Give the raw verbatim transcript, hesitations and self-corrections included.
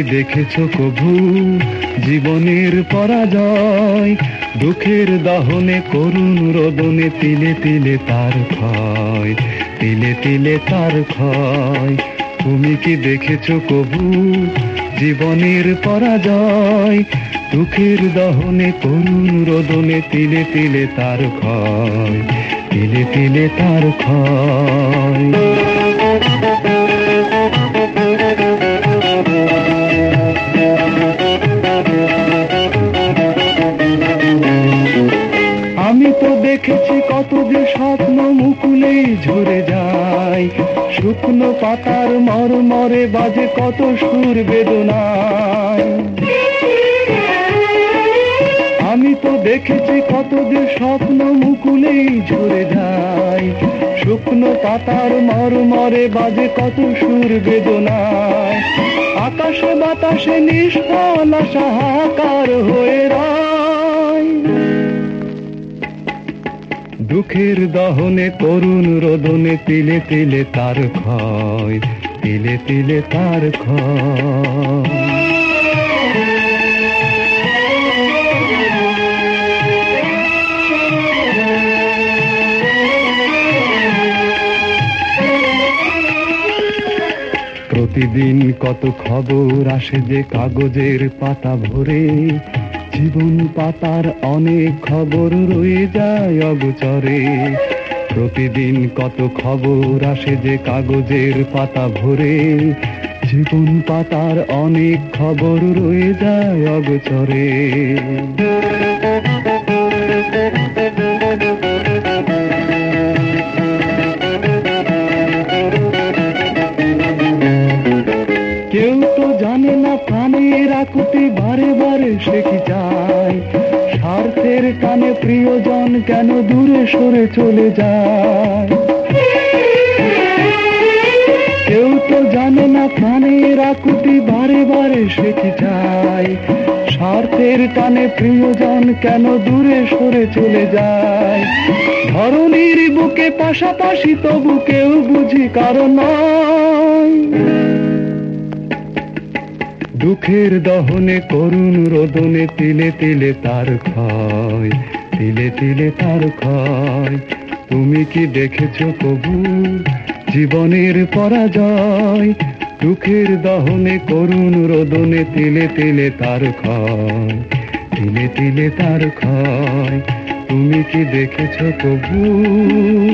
দেখেছো কভু জীবনের পরাজয়? দুঃখের দহনে করুণ রোদনে তিলে তিলে তার ক্ষয়, তিলে তিলে তার ক্ষয়। তুমি কি দেখেছো কভু জীবনের পরাজয়? দুঃখের দহনে করুণ রোদনে তিলে তিলে তার ক্ষয়, তিলে তিলে তার ক্ষয়। আমি তো দেখেছি কত যে স্বপ্ন মুকুলেই ঝরে যায়, শুকনো পাতার মরমরে বাজে কত সুর বেদনায়। আমি তো দেখেছি কত যে স্বপ্ন মুকুলেই ঝরে যায়, শুকনো পাতার মরমরে বাজে কত সুর বেদনায়। আকাশে বাতাসে নিষ্ফল আশা হাহাকার হয়ে রয়। দুঃখের দহনে করুণ রোদনে তিলে তিলে তার ক্ষয়, তিলে তিলে তার ক্ষয়। প্রতিদিন কত খবর আসে যে কাগজের পাতা ভরে, জীবন পাতার অনেক খবর রয়ে যায় অগোচরে। প্রতিদিন কত খবর আসে যে কাগজের পাতা ভরে, জীবন পাতার অনেক খবর রয়ে যায় অগোচরে। কেউ তো জানে না প্রাণের আকুতি বারে বারে সে কি চায়, স্বার্থের টানে প্রিয়জন কেন দূরে সরে চলে যায়। কেউ তো জানে না প্রাণের আকুতি বারে বারে সে কি চায়, স্বার্থের টানে প্রিয়জন কেন দূরে সরে চলে যায়। ধরণীর বুকে পাশাপাশি তবু কেউ বুঝি কারণ নয়। দুঃখের দহনে করুণ রোদনে তিলে তিলে তার ক্ষয়, তিলে তিলে তার ক্ষয়। তুমি কি দেখেছো কভু জীবনের পরাজয়? দুঃখের দহনে করুণ রোদনে তিলে তিলে তার ক্ষয়, তিলে তিলে তার ক্ষয়। তুমি কি দেখেছো কভু?